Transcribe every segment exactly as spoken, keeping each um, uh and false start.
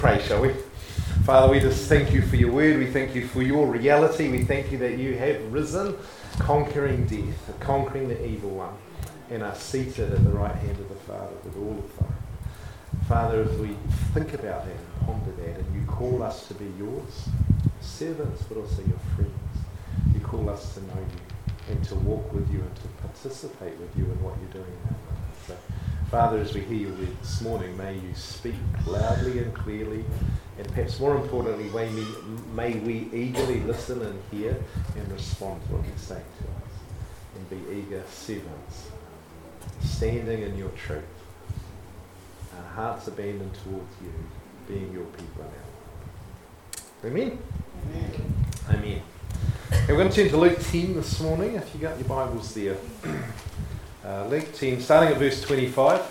Pray, shall we? Father, we just thank you for your word. We thank you for your reality. We thank you that you have risen, conquering death, conquering the evil one, and are seated at the right hand of the Father with all authority. Father, as we think about that and ponder that, and you call us to be yours, servants, but also your friends. You call us to know you and to walk with you and to participate with you in what you're doing in our lives. So, Father, as we hear your word this morning, may you speak loudly and clearly, and perhaps more importantly, may we, may we eagerly listen and hear and respond to what you say to us, and be eager servants, standing in your truth, our hearts abandoned towards you, being your people now. Amen? Amen. Amen. Okay, we're going to turn to Luke ten this morning, if you got your Bibles there. Uh, Luke ten, starting at verse twenty-five,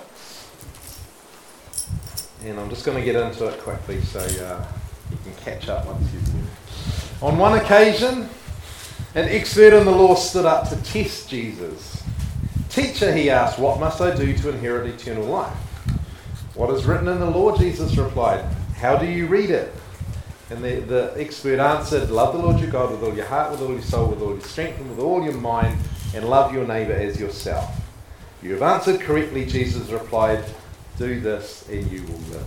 and I'm just going to get into it quickly so uh, you can catch up once you've heard. On one occasion, an expert in the law stood up to test Jesus. "Teacher," he asked, "what must I do to inherit eternal life?" "What is written in the law?" Jesus replied. "How do you read it?" And the, the expert answered, "Love the Lord your God with all your heart, with all your soul, with all your strength, and with all your mind, and love your neighbour as yourself." "You have answered correctly," Jesus replied. "Do this and you will live."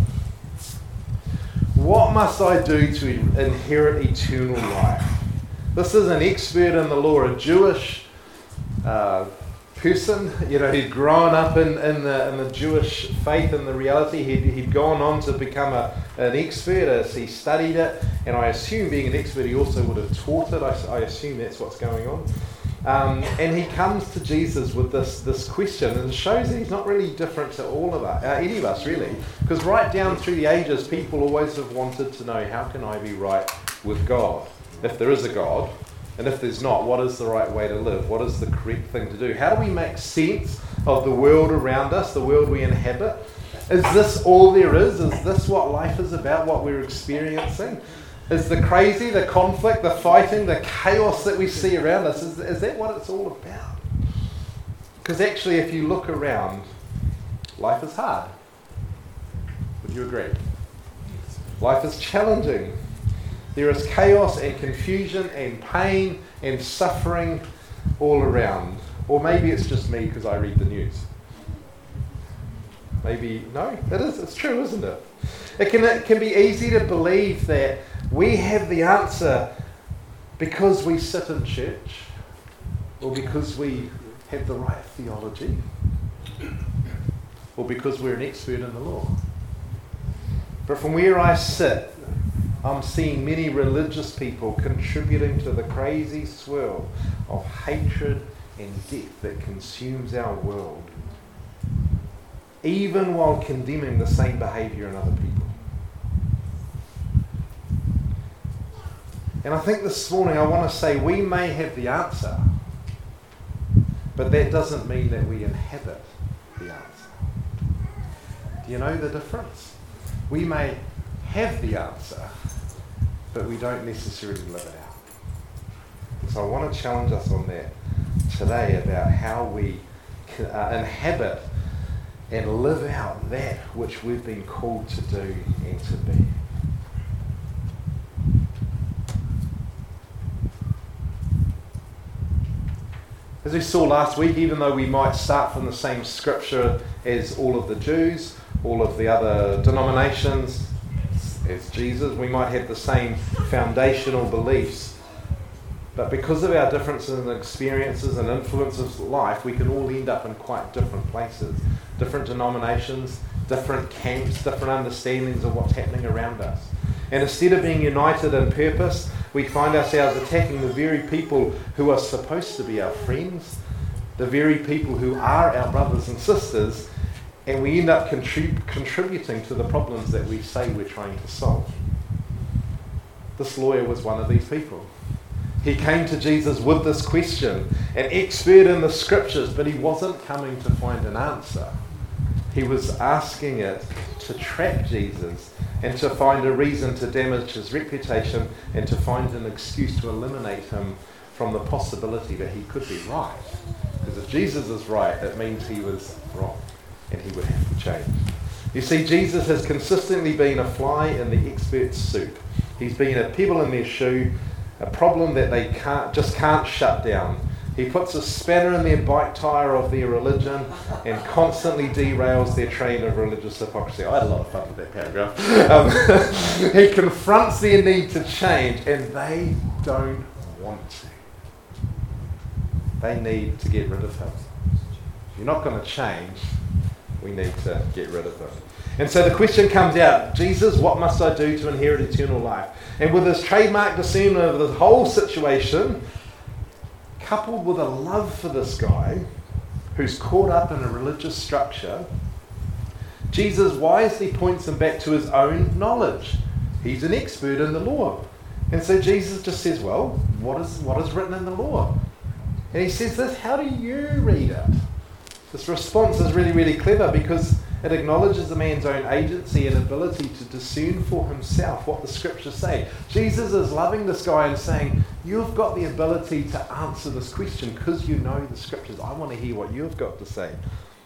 What must I do to inherit eternal life? This is an expert in the law, a Jewish uh, person, you know, he'd grown up in, in, the, in the Jewish faith and the reality. He'd, he'd gone on to become a, an expert as he studied it, and I assume being an expert he also would have taught it. I, I assume that's what's going on. Um, and he comes to Jesus with this, this question, and it shows that he's not really different to all of us, uh, any of us really, because right down through the ages people always have wanted to know, how can I be right with God? If there is a God, and if there's not, what is the right way to live? What is the correct thing to do? How do we make sense of the world around us, the world we inhabit? Is this all there is? Is this what life is about, what we're experiencing? Is the crazy, the conflict, the fighting, the chaos that we see around us, is, is that what it's all about? Because actually, if you look around, life is hard. Would you agree? Life is challenging. There is chaos and confusion and pain and suffering all around. Or maybe it's just me because I read the news. Maybe, no, it is, it's true, isn't it? It can, it can be easy to believe that we have the answer because we sit in church or because we have the right theology or because we're an expert in the law. But from where I sit, I'm seeing many religious people contributing to the crazy swirl of hatred and death that consumes our world, even while condemning the same behaviour in other people. And I think this morning I want to say we may have the answer, but that doesn't mean that we inhabit the answer. Do you know the difference? We may have the answer, but we don't necessarily live it out. So I want to challenge us on that today about how we uh, inhabit and live out that which we've been called to do and to be. As we saw last week, even though we might start from the same scripture as all of the Jews, all of the other denominations, as Jesus, we might have the same foundational beliefs. But because of our differences in experiences and influences of life, we can all end up in quite different places. Different denominations, different camps, different understandings of what's happening around us. And instead of being united in purpose, we find ourselves attacking the very people who are supposed to be our friends, the very people who are our brothers and sisters, and we end up contrib- contributing to the problems that we say we're trying to solve. This lawyer was one of these people. He came to Jesus with this question, an expert in the scriptures, but he wasn't coming to find an answer. He was asking it to trap Jesus and to find a reason to damage his reputation and to find an excuse to eliminate him from the possibility that he could be right. Because if Jesus is right, it means he was wrong and he would have to change. You see, Jesus has consistently been a fly in the expert's soup. He's been a pebble in their shoe, a problem that they can't just can't shut down. He puts a spanner in their bike tyre of their religion and constantly derails their train of religious hypocrisy. I had a lot of fun with that paragraph. Um, he confronts their need to change, and they don't want to. They need to get rid of him. If you're not going to change, we need to get rid of him. And so the question comes out, Jesus, what must I do to inherit eternal life? And with his trademark discernment of the whole situation, coupled with a love for this guy who's caught up in a religious structure, Jesus wisely points him back to his own knowledge. He's an expert in the law. And so Jesus just says, well, what is what is written in the law? And he says this, how do you read it? This response is really, really clever because it acknowledges the man's own agency and ability to discern for himself what the scriptures say. Jesus is loving this guy and saying, you've got the ability to answer this question because you know the scriptures. I want to hear what you've got to say.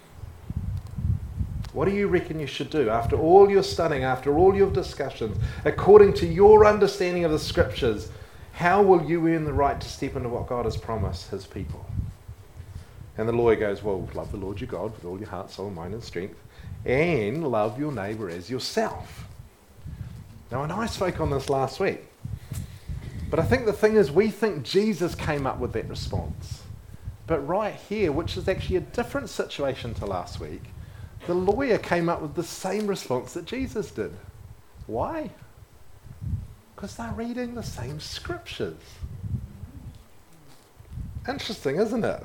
What do you reckon you should do after all your studying, after all your discussions, according to your understanding of the scriptures? How will you earn the right to step into what God has promised his people? And the lawyer goes, well, love the Lord your God with all your heart, soul, mind and strength, and love your neighbour as yourself. Now, I know I spoke on this last week, but I think the thing is we think Jesus came up with that response. But right here, which is actually a different situation to last week, the lawyer came up with the same response that Jesus did. Why? Because they're reading the same scriptures. Interesting, isn't it?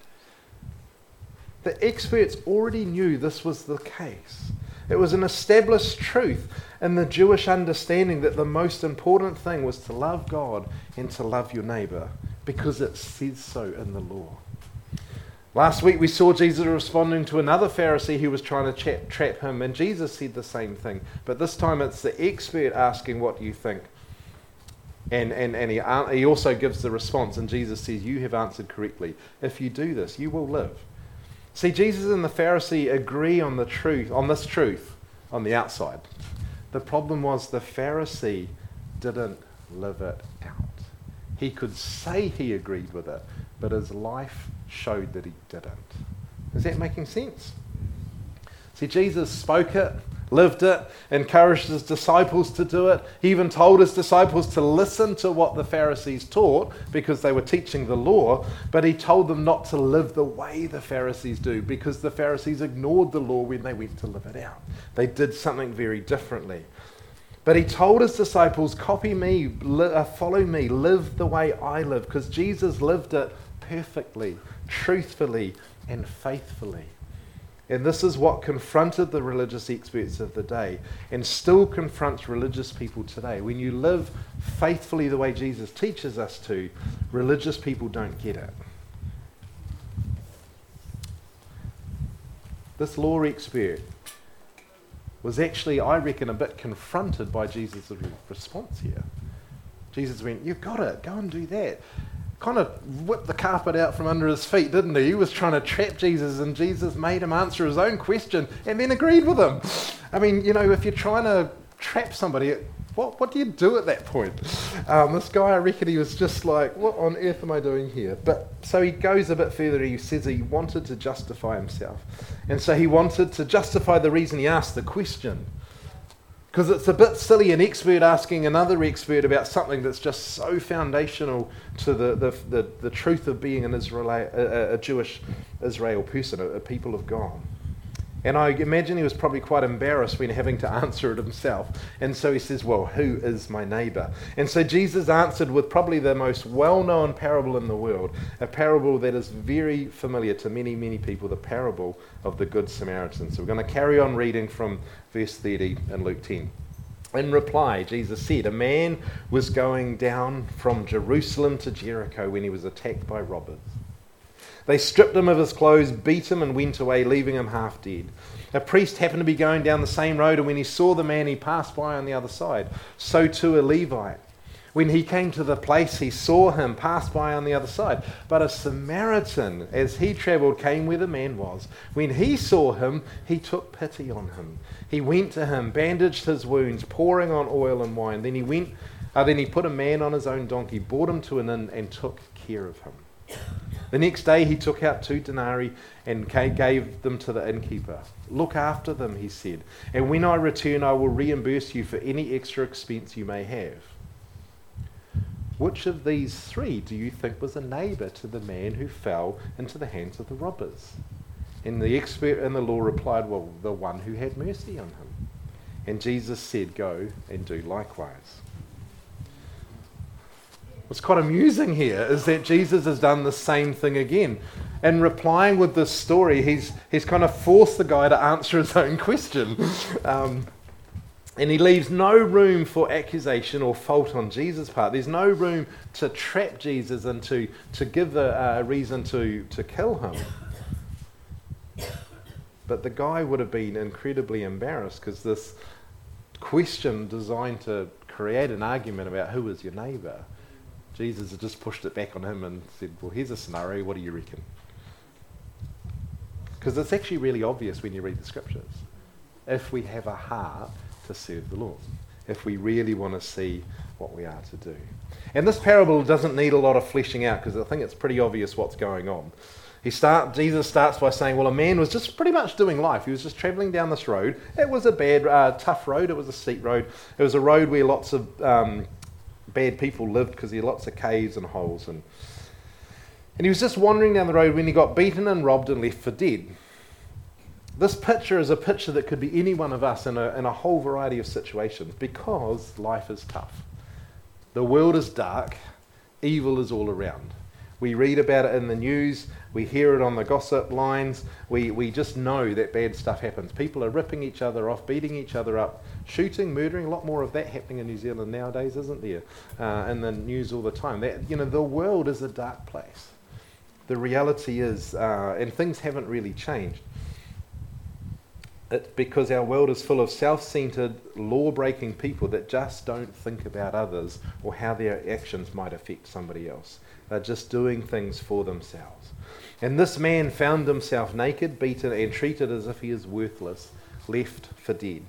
The experts already knew this was the case. It was an established truth in the Jewish understanding that the most important thing was to love God and to love your neighbour because it says so in the law. Last week we saw Jesus responding to another Pharisee who was trying to tra- trap him, and Jesus said the same thing. But this time it's the expert asking, what do you think? And, and, and he, he also gives the response, and Jesus says, you have answered correctly. If you do this, you will live. See, Jesus and the Pharisee agree on the truth, on this truth, on the outside. The problem was the Pharisee didn't live it out. He could say he agreed with it, but his life showed that he didn't. Is that making sense? See, Jesus spoke it, lived it, encouraged his disciples to do it. He even told his disciples to listen to what the Pharisees taught because they were teaching the law, but he told them not to live the way the Pharisees do because the Pharisees ignored the law when they went to live it out. They did something very differently. But he told his disciples, copy me, li- uh, follow me, live the way I live, because Jesus lived it perfectly, truthfully, and faithfully. And this is what confronted the religious experts of the day and still confronts religious people today. When you live faithfully the way Jesus teaches us to, religious people don't get it. This law expert was actually, I reckon, a bit confronted by Jesus' response here. Jesus went, you've got it, go and do that. Kind of whipped the carpet out from under his feet, didn't he? He was trying to trap Jesus, and Jesus made him answer his own question and then agreed with him. I mean, you know, if you're trying to trap somebody, what what do you do at that point? Um, this guy, I reckon he was just like, what on earth am I doing here? But so he goes a bit further. He says he wanted to justify himself. And so he wanted to justify the reason he asked the question. Because it's a bit silly an expert asking another expert about something that's just so foundational to the, the, the, the truth of being an Israel, a, a Jewish Israel person, a, a people of God. And I imagine he was probably quite embarrassed when having to answer it himself. And so he says, well, who is my neighbour? And so Jesus answered with probably the most well-known parable in the world, a parable that is very familiar to many, many people, the parable of the Good Samaritan. So we're going to carry on reading from verse thirty in Luke ten. In reply, Jesus said, a man was going down from Jerusalem to Jericho when he was attacked by robbers. They stripped him of his clothes, beat him, and went away, leaving him half dead. A priest happened to be going down the same road, and when he saw the man, he passed by on the other side. So too a Levite. When he came to the place, he saw him, passed by on the other side. But a Samaritan, as he travelled, came where the man was. When he saw him, he took pity on him. He went to him, bandaged his wounds, pouring on oil and wine. Then he went, uh, then he put a man on his own donkey, brought him to an inn, and took care of him. The next day he took out two denarii and gave them to the innkeeper. Look after them, he said, and when I return I will reimburse you for any extra expense you may have. Which of these three do you think was a neighbour to the man who fell into the hands of the robbers? And the expert in the law replied, well, the one who had mercy on him. And Jesus said, go and do likewise. What's quite amusing here is that Jesus has done the same thing again. In replying with this story, he's he's kind of forced the guy to answer his own question. Um, and he leaves no room for accusation or fault on Jesus' part. There's no room to trap Jesus and to, to give a, a reason to, to kill him. But the guy would have been incredibly embarrassed because this question designed to create an argument about who is your neighbour. Jesus had just pushed it back on him and said, well, here's a scenario, what do you reckon? Because it's actually really obvious when you read the scriptures. If we have a heart to serve the Lord, if we really want to see what we are to do. And this parable doesn't need a lot of fleshing out because I think it's pretty obvious what's going on. He start, Jesus starts by saying, well, a man was just pretty much doing life. He was just travelling down this road. It was a bad, uh, tough road. It was a steep road. It was a road where lots of um, bad people lived because there were lots of caves and holes. And, and he was just wandering down the road when he got beaten and robbed and left for dead. This picture is a picture that could be any one of us in a, in a whole variety of situations because life is tough. The world is dark. Evil is all around. We read about it in the news. We hear it on the gossip lines. We, we just know that bad stuff happens. People are ripping each other off, beating each other up, shooting, murdering. A lot more of that happening in New Zealand nowadays, isn't there? Uh, in the news all the time. That, you know, the world is a dark place. The reality is, uh, and things haven't really changed. It's because our world is full of self-centered, law-breaking people that just don't think about others or how their actions might affect somebody else. They're just doing things for themselves. And this man found himself naked, beaten, and treated as if he is worthless, left for dead.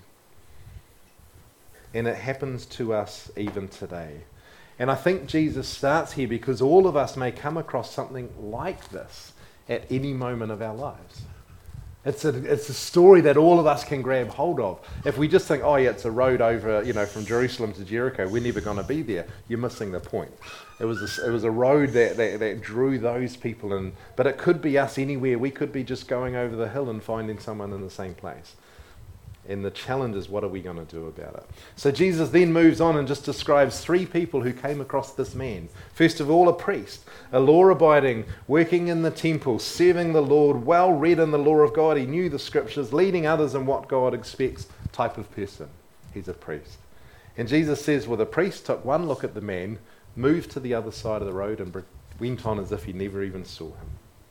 And it happens to us even today. And I think Jesus starts here because all of us may come across something like this at any moment of our lives. It's a, it's a story that all of us can grab hold of. If we just think, oh yeah, it's a road over, you know, from Jerusalem to Jericho, we're never going to be there, you're missing the point. It was a, it was a road that, that, that drew those people in, but it could be us anywhere. We could be just going over the hill and finding someone in the same place. And the challenge is, what are we going to do about it? So Jesus then moves on and just describes three people who came across this man. First of all, a priest, a law-abiding, working in the temple, serving the Lord, well read in the law of God. He knew the scriptures, leading others in what God expects type of person. He's a priest. And Jesus says, well, the priest took one look at the man, moved to the other side of the road and went on as if he never even saw him.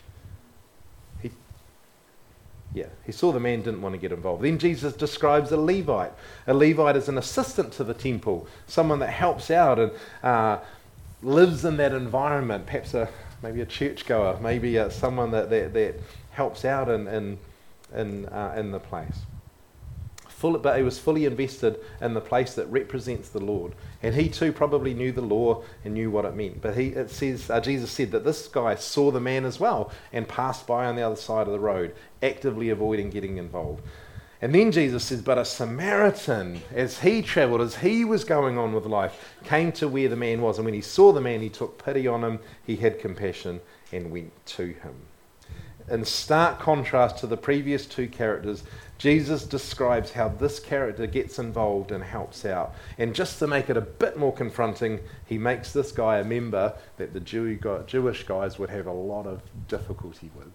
He Yeah, he saw the man, didn't want to get involved. Then Jesus describes a Levite. A Levite is an assistant to the temple, someone that helps out and uh, lives in that environment, perhaps a maybe a churchgoer, maybe uh, someone that, that, that helps out in, in, in, uh, in the place. Full, but he was fully invested in the place that represents the Lord. And he too probably knew the law and knew what it meant. But he, it says, uh, Jesus said that this guy saw the man as well and passed by on the other side of the road, actively avoiding getting involved. And then Jesus says, but a Samaritan, as he travelled, as he was going on with life, came to where the man was. And when he saw the man, he took pity on him, he had compassion and went to him. In stark contrast to the previous two characters, Jesus describes how this character gets involved and helps out. And just to make it a bit more confronting, he makes this guy a member that the Jew, Jewish guys would have a lot of difficulty with.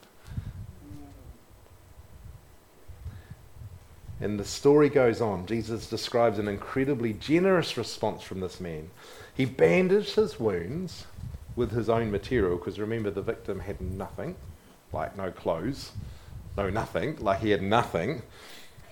And the story goes on. Jesus describes an incredibly generous response from this man. He bandaged his wounds with his own material, because remember, the victim had nothing, like no clothes, no nothing, like he had nothing.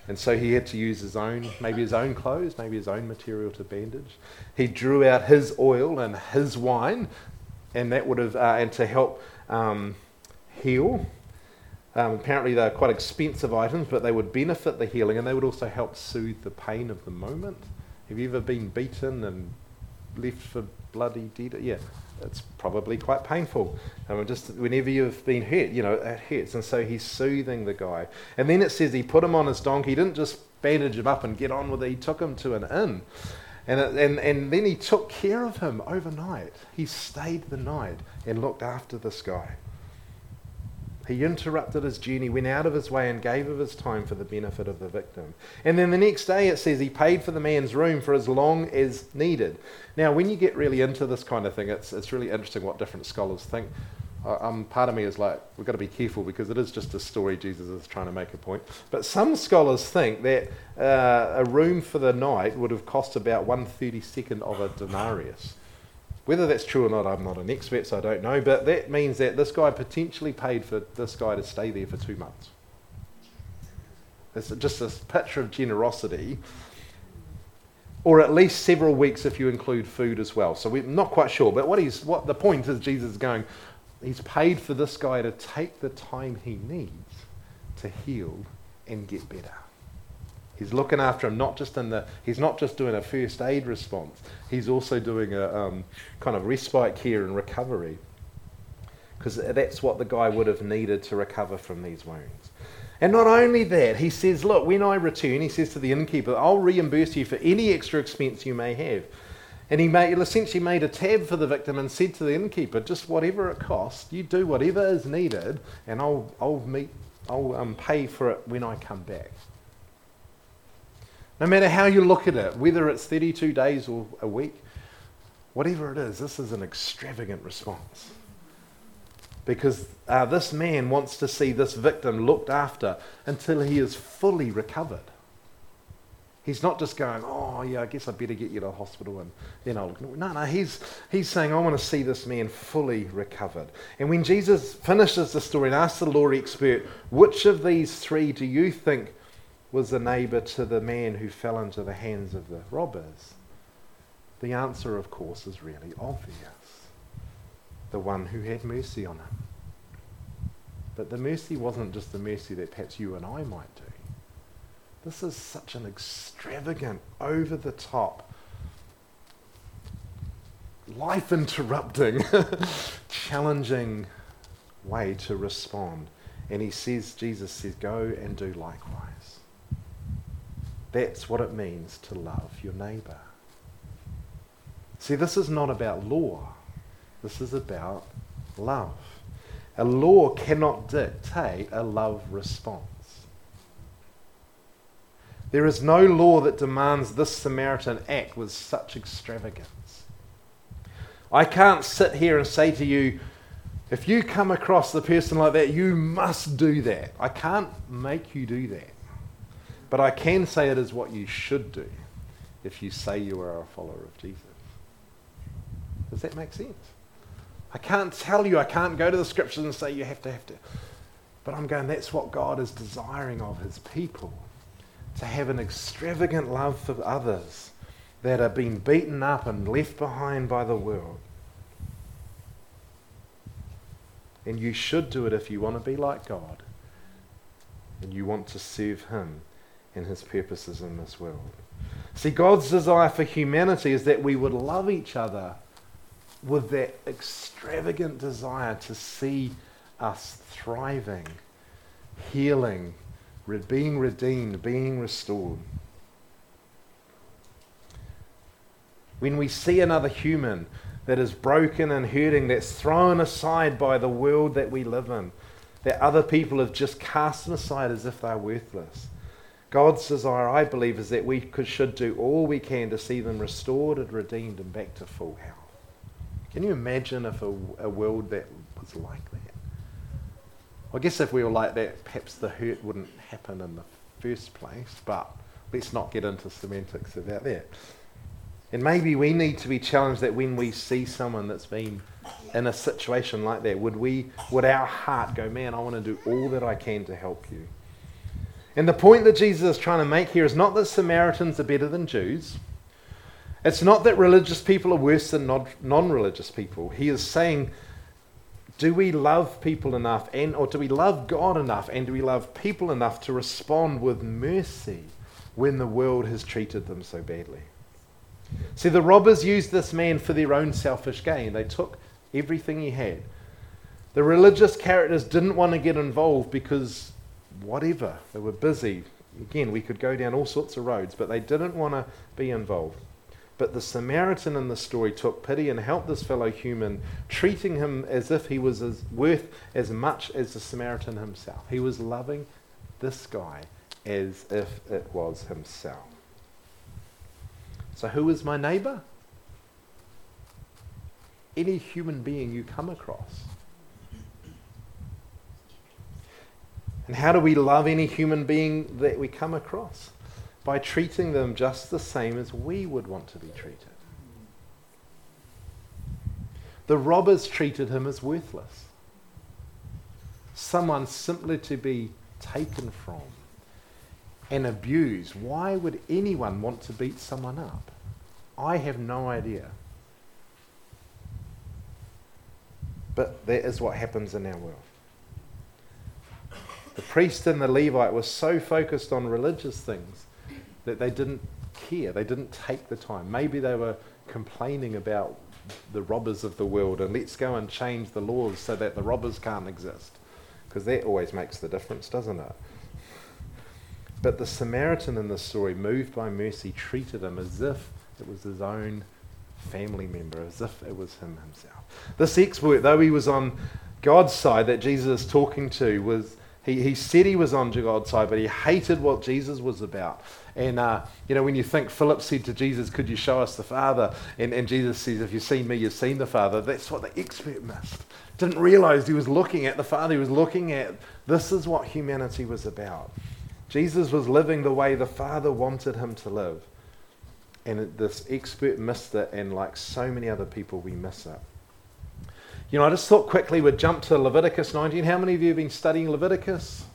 And so he had to use his own, maybe his own clothes, maybe his own material to bandage. He drew out his oil and his wine, and that would have, uh, and to help um, heal. Um, apparently they're quite expensive items, but they would benefit the healing, and they would also help soothe the pain of the moment. Have you ever been beaten and left for bloody dead? Yeah, it's probably quite painful. Um, just whenever you've been hurt, you know, it hurts. And so he's soothing the guy. And then it says he put him on his donkey. He didn't just bandage him up and get on with it. He took him to an inn. And, it, and, and then he took care of him overnight. He stayed the night and looked after this guy. He interrupted his journey, went out of his way and gave of his time for the benefit of the victim. And then the next day it says he paid for the man's room for as long as needed. Now, when you get really into this kind of thing, it's it's really interesting what different scholars think. Uh, um, part of me is like, we've got to be careful because it is just a story. Jesus is trying to make a point. But some scholars think that uh, a room for the night would have cost about one thirty-second of a denarius. Whether that's true or not, I'm not an expert, so I don't know. But that means that this guy potentially paid for this guy to stay there for two months. It's just this picture of generosity. Or at least several weeks if you include food as well. So we're not quite sure. But what he's what the point is, Jesus is going, he's paid for this guy to take the time he needs to heal and get better. He's looking after him, not just in the, he's not just doing a first aid response, he's also doing a um, kind of respite care and recovery. Because that's what the guy would have needed to recover from these wounds. And not only that, he says, look, when I return, he says to the innkeeper, I'll reimburse you for any extra expense you may have. And he made, essentially made a tab for the victim and said to the innkeeper, just whatever it costs, you do whatever is needed, and I'll I'll meet, I'll um, pay for it when I come back. No matter how you look at it, whether it's thirty-two days or a week, whatever it is, this is an extravagant response. Because uh, this man wants to see this victim looked after until he is fully recovered. He's not just going, oh yeah, I guess I better get you to the hospital and then I'll look. No, no, he's, he's saying, I want to see this man fully recovered. And when Jesus finishes the story and asks the law expert, which of these three do you think was the neighbour to the man who fell into the hands of the robbers? The answer, of course, is really obvious. The one who had mercy on him. But the mercy wasn't just the mercy that perhaps you and I might do. This is such an extravagant, over-the-top, life-interrupting, challenging way to respond. And he says, Jesus says, go and do likewise. That's what it means to love your neighbour. See, this is not about law. This is about love. A law cannot dictate a love response. There is no law that demands this Samaritan act with such extravagance. I can't sit here and say to you, if you come across the person like that, you must do that. I can't make you do that. But I can say it is what you should do if you say you are a follower of Jesus. Does that make sense? I can't tell you, I can't go to the scriptures and say you have to, have to. But I'm going, that's what God is desiring of his people. To have an extravagant love for others that are being beaten up and left behind by the world. And you should do it if you want to be like God. And you want to serve him and his purposes in this world. See, God's desire for humanity is that we would love each other with that extravagant desire to see us thriving, healing, being redeemed, being restored. When we see another human that is broken and hurting, that's thrown aside by the world that we live in, that other people have just cast them aside as if they're worthless, God's desire, I believe, is that we could, should do all we can to see them restored and redeemed and back to full health. Can you imagine if a, a world that was like that? I guess if we were like that, perhaps the hurt wouldn't happen in the first place, but let's not get into semantics about that. And maybe we need to be challenged that when we see someone that's been in a situation like that, would we, would our heart go, man, I want to do all that I can to help you. And the point that Jesus is trying to make here is not that Samaritans are better than Jews. It's not that religious people are worse than non-religious people. He is saying, do we love people enough, and or do we love God enough, and do we love people enough to respond with mercy when the world has treated them so badly? See, the robbers used this man for their own selfish gain. They took everything he had. The religious characters didn't want to get involved because whatever, they were busy. Again, we could go down all sorts of roads, but they didn't want to be involved. But the Samaritan in the story took pity and helped this fellow human, treating him as if he was as worth as much as the Samaritan himself. He was loving this guy as if it was himself. So who is my neighbour? Any human being you come across. And how do we love any human being that we come across? By treating them just the same as we would want to be treated. The robbers treated him as worthless. Someone simply to be taken from and abused. Why would anyone want to beat someone up? I have no idea. But that is what happens in our world. The priest and the Levite were so focused on religious things that they didn't care. They didn't take the time. Maybe they were complaining about the robbers of the world and let's go and change the laws so that the robbers can't exist. Because that always makes the difference, doesn't it? But the Samaritan in this story, moved by mercy, treated him as if it was his own family member, as if it was him himself. This expert, though he was on God's side that Jesus is talking to, was He, he said he was on God's side, but he hated what Jesus was about. And, uh, you know, when you think Philip said to Jesus, could you show us the Father? And, and Jesus says, if you've seen me, you've seen the Father. That's what the expert missed. Didn't realize he was looking at the Father. He was looking at, this is what humanity was about. Jesus was living the way the Father wanted him to live. And it, this expert missed it, and like so many other people, we miss it. You know, I just thought quickly we'd jump to Leviticus nineteen. How many of you have been studying Leviticus?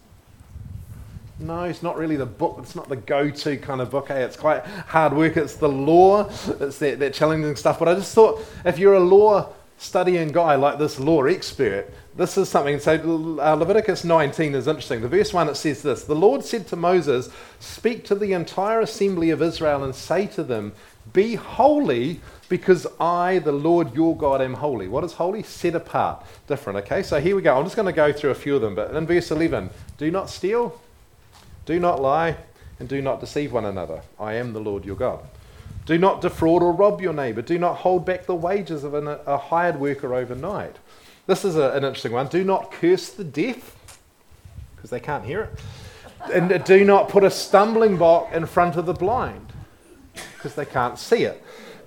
No, it's not really the book. It's not the go-to kind of book. Eh? It's quite hard work. It's the law. It's that, that challenging stuff. But I just thought if you're a law studying guy like this law expert, this is something. So uh, Leviticus nineteen is interesting. The verse one, it says this. The Lord said to Moses, speak to the entire assembly of Israel and say to them, be holy because I, the Lord your God, am holy. What is holy? Set apart. Different, okay? So here we go. I'm just going to go through a few of them. But in verse eleven, do not steal, do not lie, and do not deceive one another. I am the Lord your God. Do not defraud or rob your neighbor. Do not hold back the wages of an, a hired worker overnight. This is a, an interesting one. Do not curse the deaf, because they can't hear it. And do not put a stumbling block in front of the blind, because they can't see it.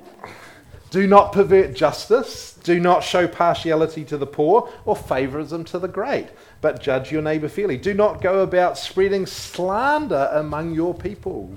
Do not pervert justice. Do not show partiality to the poor or favorism to the great, but judge your neighbor fairly. Do not go about spreading slander among your people.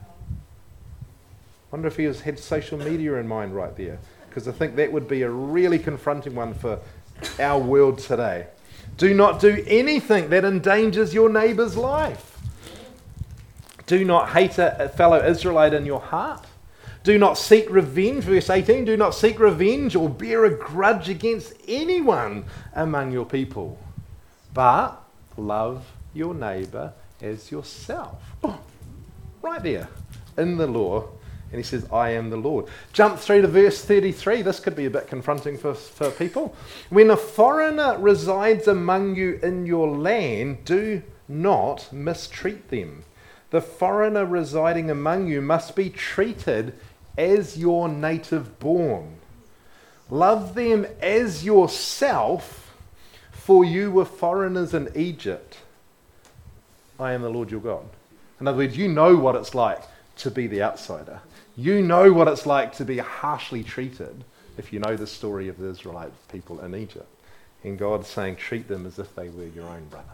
Wonder if he has had social media in mind right there, because I think that would be a really confronting one for our world today. Do not do anything that endangers your neighbor's life. Do not hate a fellow Israelite in your heart. Do not seek revenge, verse eighteen, do not seek revenge or bear a grudge against anyone among your people, but love your neighbor as yourself. Oh, right there in the law. And he says, I am the Lord. Jump through to verse thirty-three. This could be a bit confronting for, for people. When a foreigner resides among you in your land, do not mistreat them. The foreigner residing among you must be treated as your native born. Love them as yourself, for you were foreigners in Egypt. I am the Lord your God. In other words, you know what it's like to be the outsider. You know what it's like to be harshly treated if you know the story of the Israelite people in Egypt. And God's saying, treat them as if they were your own brother.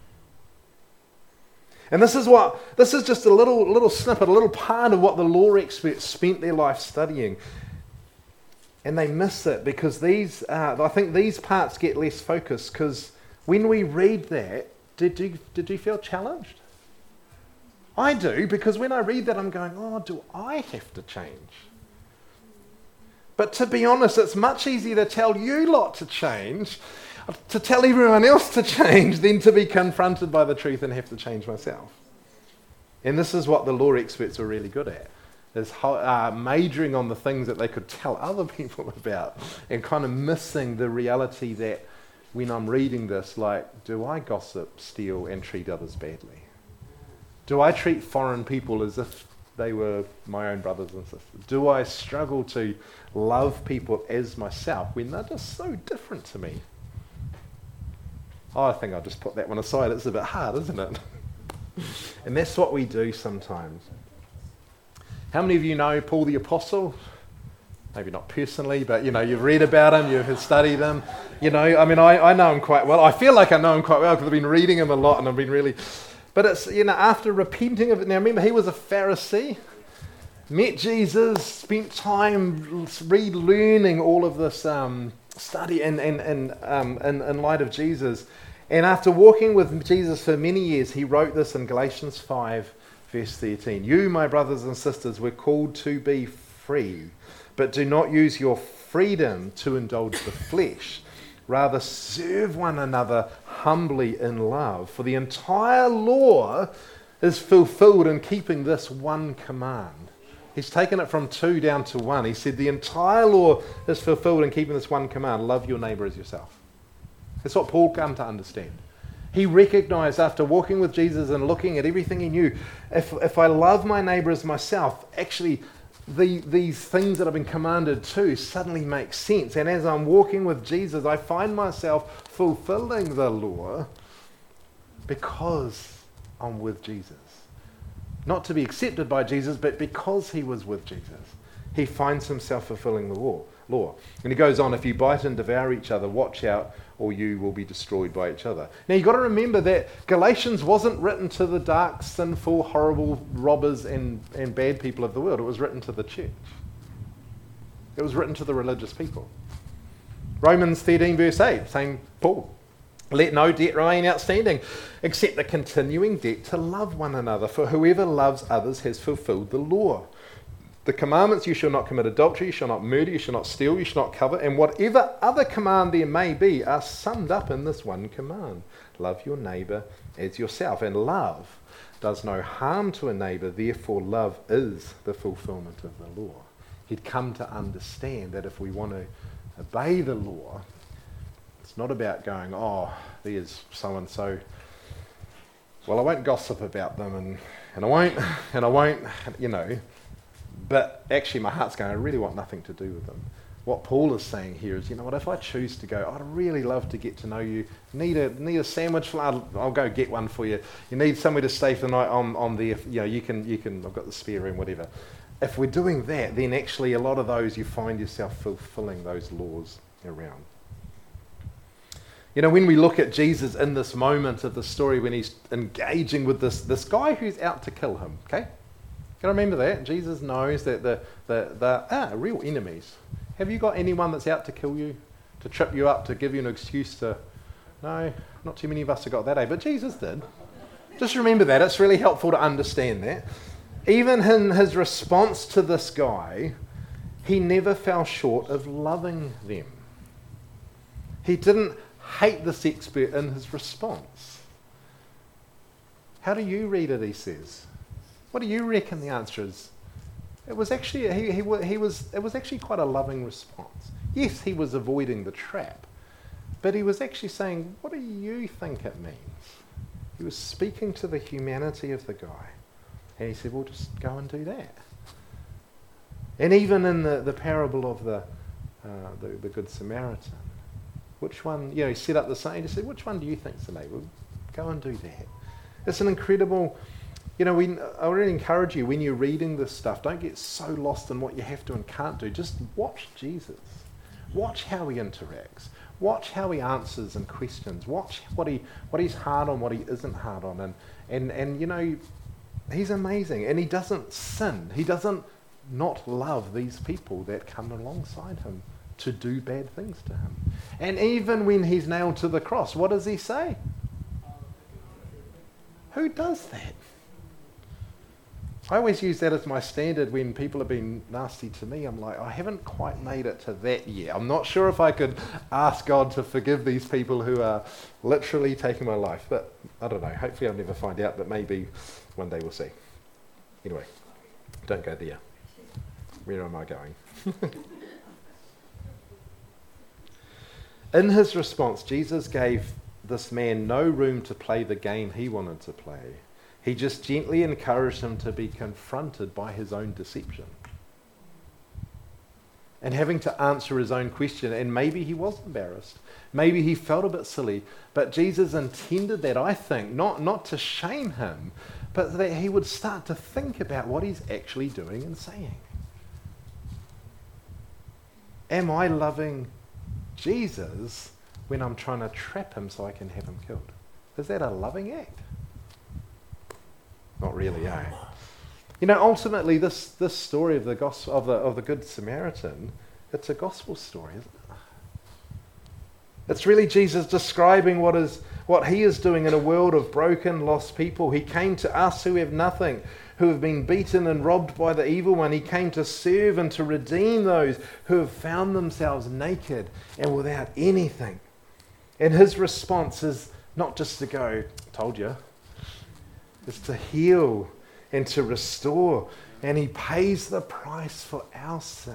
And this is what this is just a little little snippet, a little part of what the law experts spent their life studying. And they miss it because these, uh, I think these parts get less focused, because when we read that, did you, did you feel challenged? I do, because when I read that, I'm going, oh, do I have to change? But to be honest, it's much easier to tell you lot to change, to tell everyone else to change, than to be confronted by the truth and have to change myself. And this is what the law experts are really good at, is uh, majoring on the things that they could tell other people about and kind of missing the reality that when I'm reading this, like, do I gossip, steal, and treat others badly? Do I treat foreign people as if they were my own brothers and sisters? Do I struggle to love people as myself when they're just so different to me? Oh, I think I'll just put that one aside. It's a bit hard, isn't it? And that's what we do sometimes. How many of you know Paul the Apostle? Maybe not personally, but you know, you've read about him, you've studied him. You know, I mean, I, I know him quite well. I feel like I know him quite well because I've been reading him a lot and I've been really... But it's, you know, after repenting of it, now remember, he was a Pharisee, met Jesus, spent time relearning all of this um, study in, in, in, um, in, in light of Jesus. And after walking with Jesus for many years, he wrote this in Galatians five, verse thirteen. You, my brothers and sisters, were called to be free, but do not use your freedom to indulge the flesh. Rather, serve one another humbly in love. For the entire law is fulfilled in keeping this one command. He's taken it from two down to one. He said the entire law is fulfilled in keeping this one command. Love your neighbour as yourself. That's what Paul came to understand. He recognized after walking with Jesus and looking at everything he knew, if, if I love my neighbour as myself, actually the, these things that I've been commanded to suddenly make sense. And as I'm walking with Jesus, I find myself fulfilling the law because I'm with Jesus. Not to be accepted by Jesus, but because he was with Jesus. He finds himself fulfilling the law. law. And he goes on, if you bite and devour each other, watch out, or you will be destroyed by each other. Now you've got to remember that Galatians wasn't written to the dark, sinful, horrible robbers and, and bad people of the world. It was written to the church. It was written to the religious people. Romans thirteen verse eight, same Paul. Let no debt remain outstanding, except the continuing debt to love one another. For whoever loves others has fulfilled the law. The commandments, you shall not commit adultery, you shall not murder, you shall not steal, you shall not covet, and whatever other command there may be are summed up in this one command. Love your neighbour as yourself. And love does no harm to a neighbour, therefore love is the fulfilment of the law. He'd come to understand that if we want to obey the law, it's not about going, oh, there's so-and-so. Well, I won't gossip about them, and, and I won't, and I won't, you know... But actually my heart's going, I really want nothing to do with them. What Paul is saying here is, you know what, if I choose to go, I'd really love to get to know you. Need a need a sandwich? I'll, I'll go get one for you. You need somewhere to stay for the night on, on there. You know, you can, you can, I've got the spare room, whatever. If we're doing that, then actually a lot of those, you find yourself fulfilling those laws around. You know, when we look at Jesus in this moment of the story when he's engaging with this, this guy who's out to kill him, okay? Can I remember that? Jesus knows that the, the, the ah, real enemies. Have you got anyone that's out to kill you, to trip you up, to give you an excuse to... No, not too many of us have got that, eh? But Jesus did. Just remember that. It's really helpful to understand that. Even in his response to this guy, he never fell short of loving them. He didn't hate this expert in his response. How do you read it, he says? What do you reckon the answer is? It was actually he, he, he was it was actually quite a loving response. Yes, he was avoiding the trap, but he was actually saying, what do you think it means? He was speaking to the humanity of the guy. And he said, well, just go and do that. And even in the, the parable of the, uh, the the Good Samaritan, which one, you know, he set up the sign, he said, which one do you think's the neighbour? Go and do that. It's an incredible... You know, we, I really encourage you, when you're reading this stuff, don't get so lost in what you have to and can't do. Just watch Jesus. Watch how he interacts. Watch how he answers and questions. Watch what he what he's hard on, what he isn't hard on. And, and, and you know, he's amazing. And he doesn't sin. He doesn't not love these people that come alongside him to do bad things to him. And even when he's nailed to the cross, what does he say? Who does that? I always use that as my standard when people have been nasty to me. I'm like, I haven't quite made it to that yet. I'm not sure if I could ask God to forgive these people who are literally taking my life. But I don't know. Hopefully I'll never find out, but maybe one day we'll see. Anyway, don't go there. Where am I going? In his response, Jesus gave this man no room to play the game he wanted to play. He just gently encouraged him to be confronted by his own deception and having to answer his own question. And maybe he was embarrassed. Maybe he felt a bit silly. But Jesus intended that, I think, not, not to shame him, but that he would start to think about what he's actually doing and saying. Am I loving Jesus when I'm trying to trap him so I can have him killed? Is that a loving act? Not really, eh? You know, ultimately, this, this story of the gospel of the of the Good Samaritan, it's a gospel story, isn't it? It's really Jesus describing what is what he is doing in a world of broken, lost people. He came to us who have nothing, who have been beaten and robbed by the evil one. He came to serve and to redeem those who have found themselves naked and without anything. And his response is not just to go, told you. It's to heal and to restore. And he pays the price for our sin.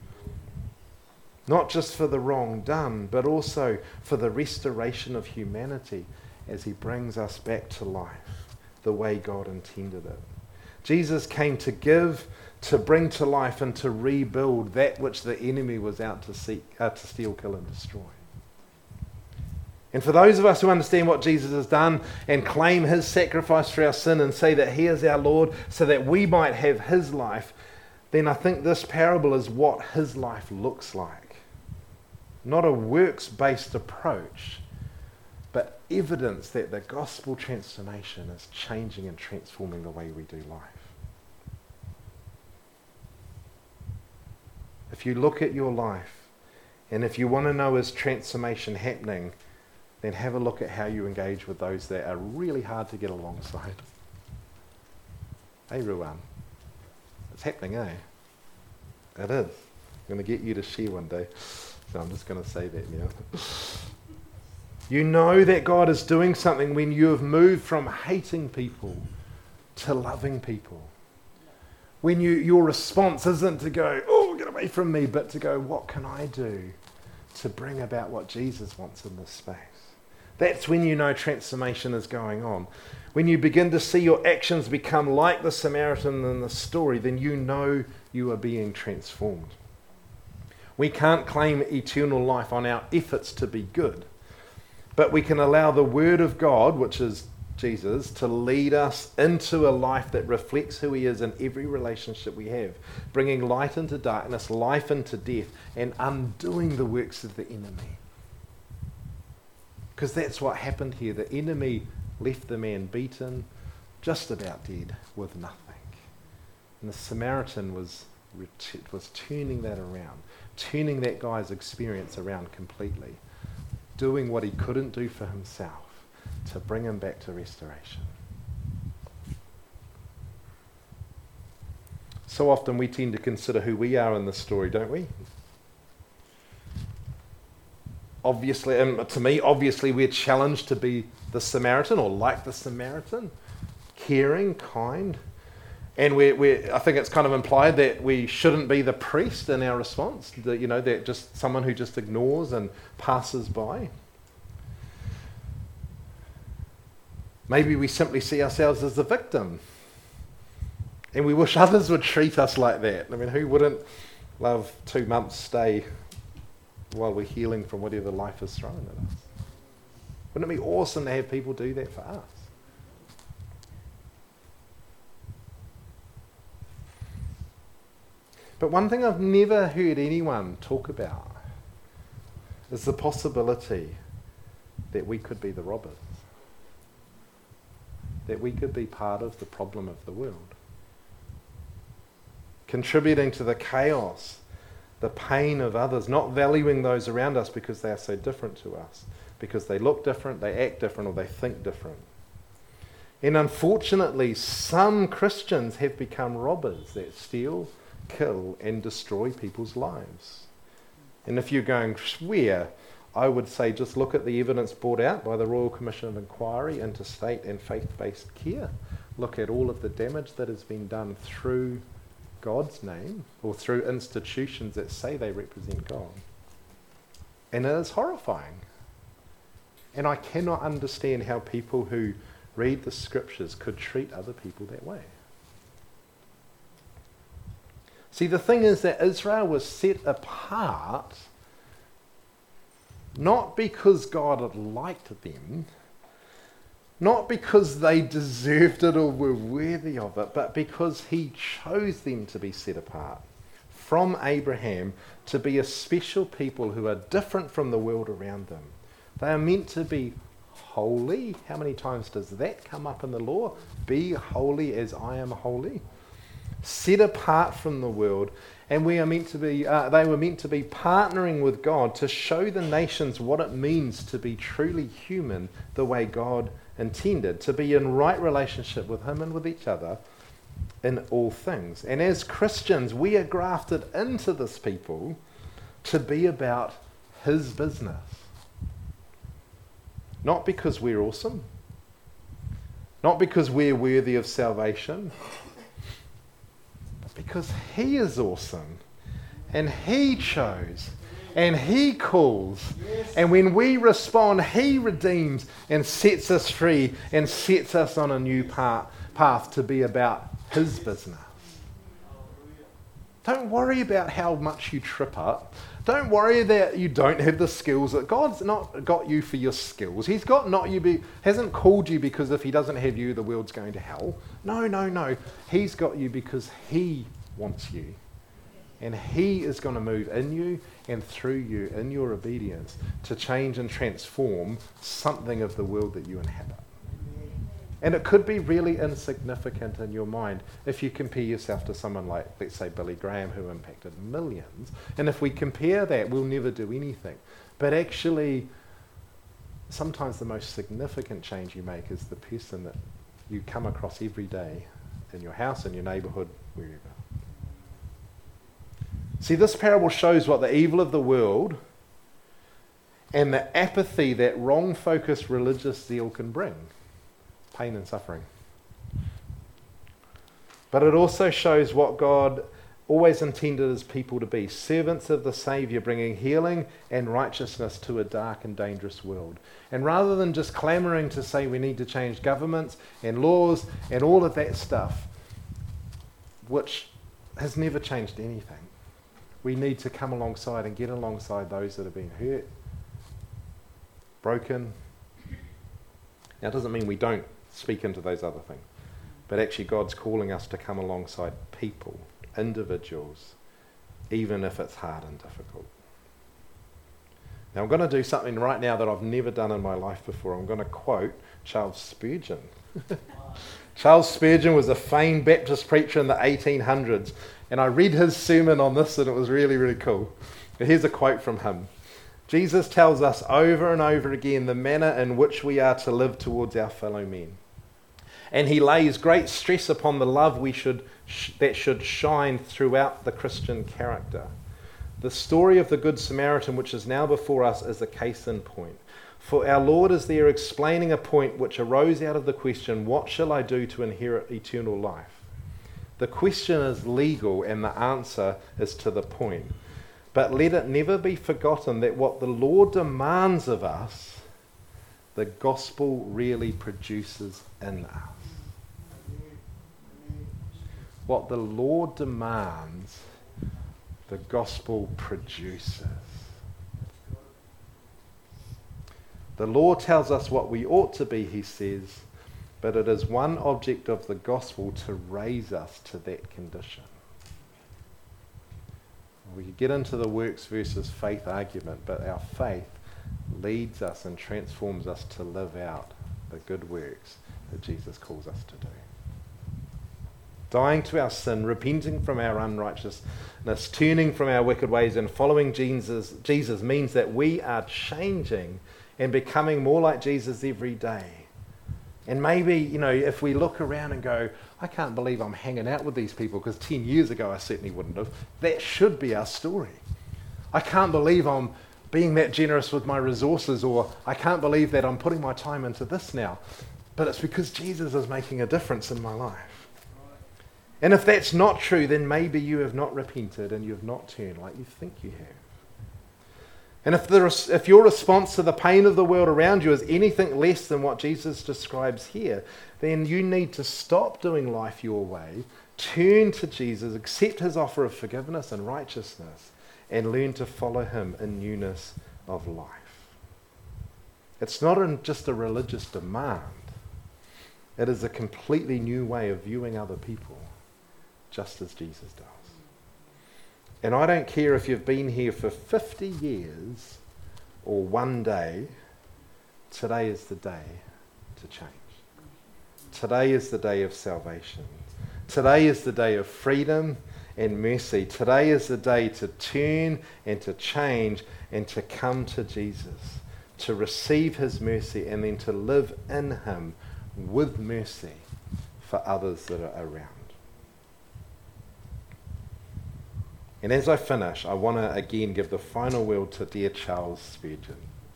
Not just for the wrong done, but also for the restoration of humanity as he brings us back to life the way God intended it. Jesus came to give, to bring to life, and to rebuild that which the enemy was out to seek, uh, to steal, kill, and destroy. And for those of us who understand what Jesus has done and claim his sacrifice for our sin and say that he is our Lord so that we might have his life, then I think this parable is what his life looks like. Not a works-based approach, but evidence that the gospel transformation is changing and transforming the way we do life. If you look at your life, and if you want to know is transformation happening, then have a look at how you engage with those that are really hard to get alongside. Hey, Ruan. It's happening, eh? It is. I'm going to get you to share one day. So I'm just going to say that now. You know that God is doing something when you have moved from hating people to loving people. When you your response isn't to go, oh, get away from me, but to go, what can I do to bring about what Jesus wants in this space? That's when you know transformation is going on. When you begin to see your actions become like the Samaritan in the story, then you know you are being transformed. We can't claim eternal life on our efforts to be good, but we can allow the Word of God, which is Jesus, to lead us into a life that reflects who he is in every relationship we have, bringing light into darkness, life into death, and undoing the works of the enemy. Because that's what happened here. The enemy left the man beaten, just about dead, with nothing. And the Samaritan was, was turning that around, turning that guy's experience around completely, doing what he couldn't do for himself to bring him back to restoration. So often we tend to consider who we are in this story, don't we? Obviously, and to me, obviously we're challenged to be the Samaritan or like the Samaritan, caring, kind. And we're, we're, I think it's kind of implied that we shouldn't be the priest in our response, that, you know, that just someone who just ignores and passes by. Maybe we simply see ourselves as the victim. And we wish others would treat us like that. I mean, who wouldn't love two months stay while we're healing from whatever life has thrown at us? Wouldn't it be awesome to have people do that for us? But one thing I've never heard anyone talk about is the possibility that we could be the robbers. That we could be part of the problem of the world. Contributing to the chaos, the pain of others, not valuing those around us because they are so different to us, because they look different, they act different, or they think different. And unfortunately, some Christians have become robbers that steal, kill, and destroy people's lives. And if you're going, where? I would say just look at the evidence brought out by the Royal Commission of Inquiry into state and faith-based care. Look at all of the damage that has been done through God's name or through institutions that say they represent God. And it is horrifying. And I cannot understand how people who read the scriptures could treat other people that way. See, the thing is that Israel was set apart not because God had liked them, not because they deserved it or were worthy of it, but because he chose them to be set apart from Abraham to be a special people who are different from the world around them. They are meant to be holy. How many times does that come up in the law? Be holy as I am holy. Set apart from the world. And we are meant to be, uh, they were meant to be partnering with God to show the nations what it means to be truly human the way God intended, to be in right relationship with him and with each other in all things. And as Christians, we are grafted into this people to be about his business. Not because we're awesome, not because we're worthy of salvation, but because he is awesome and he chose and he calls. And when we respond, he redeems and sets us free and sets us on a new path, path to be about his business. Don't worry about how much you trip up. Don't worry that you don't have the skills. That God's not got you for your skills. He's got not you be, hasn't called you because if he doesn't have you, the world's going to hell. No, no, no. He's got you because he wants you. And he is going to move in you and through you in your obedience to change and transform something of the world that you inhabit. And it could be really insignificant in your mind if you compare yourself to someone like, let's say, Billy Graham, who impacted millions. And if we compare that, we'll never do anything. But actually, sometimes the most significant change you make is the person that you come across every day in your house, in your neighborhood, wherever. See, this parable shows what the evil of the world and the apathy that wrong-focused religious zeal can bring. Pain and suffering. But it also shows what God always intended his people to be, servants of the Saviour, bringing healing and righteousness to a dark and dangerous world. And rather than just clamouring to say we need to change governments and laws and all of that stuff, which has never changed anything, we need to come alongside and get alongside those that have been hurt, broken. Now, it doesn't mean we don't speak into those other things. But actually God's calling us to come alongside people, individuals, even if it's hard and difficult. Now I'm going to do something right now that I've never done in my life before. I'm going to quote Charles Spurgeon. Charles Spurgeon was a famed Baptist preacher in the eighteen hundreds. And I read his sermon on this and it was really, really cool. Here's a quote from him. Jesus tells us over and over again the manner in which we are to live towards our fellow men. And he lays great stress upon the love we should sh- that should shine throughout the Christian character. The story of the Good Samaritan, which is now before us, is a case in point. For our Lord is there explaining a point which arose out of the question, what shall I do to inherit eternal life? The question is legal and the answer is to the point. But let it never be forgotten that what the Lord demands of us, the gospel really produces in us. What the Lord demands, the gospel produces. The law tells us what we ought to be, he says, but it is one object of the gospel to raise us to that condition. We could get into the works versus faith argument, but our faith leads us and transforms us to live out the good works that Jesus calls us to do. Dying to our sin, repenting from our unrighteousness, turning from our wicked ways and following Jesus, Jesus means that we are changing and becoming more like Jesus every day. And maybe, you know, if we look around and go, I can't believe I'm hanging out with these people because ten years ago I certainly wouldn't have. That should be our story. I can't believe I'm being that generous with my resources, or I can't believe that I'm putting my time into this now. But it's because Jesus is making a difference in my life. And if that's not true, then maybe you have not repented and you have not turned like you think you have. And if, the, if your response to the pain of the world around you is anything less than what Jesus describes here, then you need to stop doing life your way, turn to Jesus, accept his offer of forgiveness and righteousness, and learn to follow him in newness of life. It's not an, just a religious demand. It is a completely new way of viewing other people, just as Jesus does. And I don't care if you've been here for fifty years or one day, today is the day to change. Today is the day of salvation. Today is the day of freedom and mercy. Today is the day to turn and to change and to come to Jesus, to receive his mercy and then to live in him with mercy for others that are around. And as I finish, I want to again give the final word to dear Charles Spurgeon.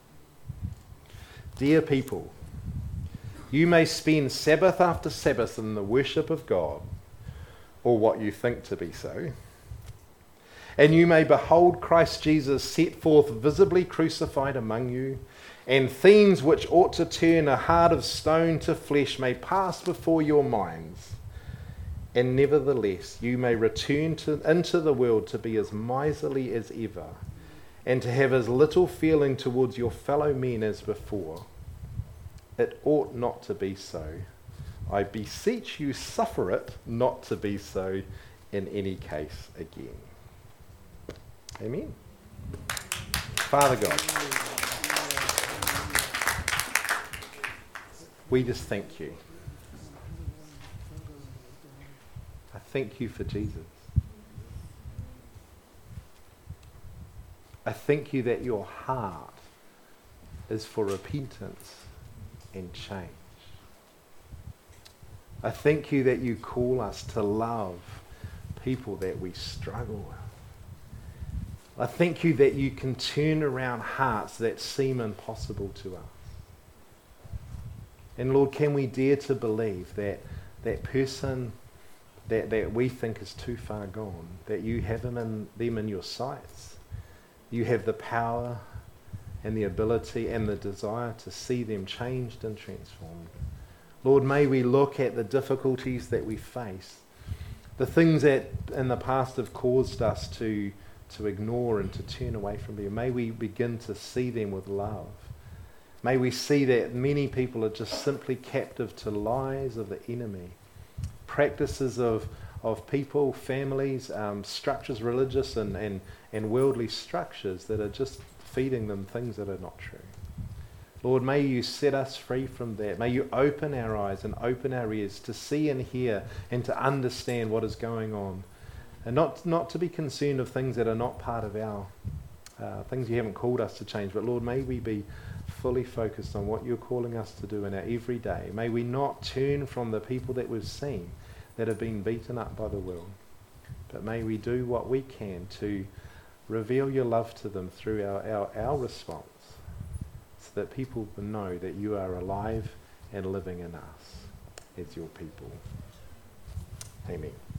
Dear people, you may spend Sabbath after Sabbath in the worship of God, or what you think to be so, and you may behold Christ Jesus set forth visibly crucified among you, and themes which ought to turn a heart of stone to flesh may pass before your minds. And nevertheless, you may return to, into the world to be as miserly as ever, and to have as little feeling towards your fellow men as before. It ought not to be so. I beseech you, suffer it not to be so in any case again. Amen. Father God, we just thank you. I thank you for Jesus. I thank you that your heart is for repentance and change. I thank you that you call us to love people that we struggle with. I thank you that you can turn around hearts that seem impossible to us. And Lord, can we dare to believe that that person that, that we think is too far gone, that you have them in, them in your sights. You have the power and the ability and the desire to see them changed and transformed. Lord, may we look at the difficulties that we face, the things that in the past have caused us to, to ignore and to turn away from you. May we begin to see them with love. May we see that many people are just simply captive to lies of the enemy, practices of, of people, families, um, structures, religious and, and, and worldly structures that are just feeding them things that are not true. Lord, may you set us free from that. May you open our eyes and open our ears to see and hear and to understand what is going on. And not, not to be concerned of things that are not part of our, uh, things you haven't called us to change. But Lord, may we be fully focused on what you're calling us to do in our everyday. May we not turn from the people that we've seen that have been beaten up by the world. But may we do what we can to reveal your love to them through our, our, our response, so that people know that you are alive and living in us as your people. Amen.